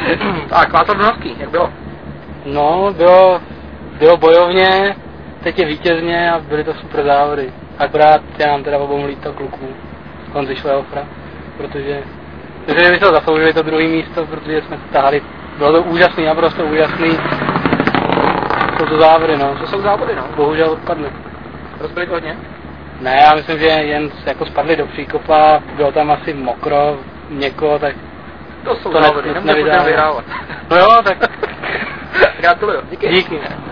Tak, Václav Donovský, jak bylo? No, bylo bojovně, teď je vítězně a byly to super závody. Akorát já mám teda obou líto kluků z konci Šleofra, protože by se zasloužili to druhé místo, protože jsme tahali, bylo to úžasný, naprosto úžasný. Jsou to závody, no. To jsou závody, no. Bohužel odpadli. Rozbili to hodně? Ne, já myslím, že jen jako spadli do příkopa, bylo tam asi mokro, měkko, tak to jsou závody, nemůže vyhrávat. No jo, tak gratuluju, díky. Díky.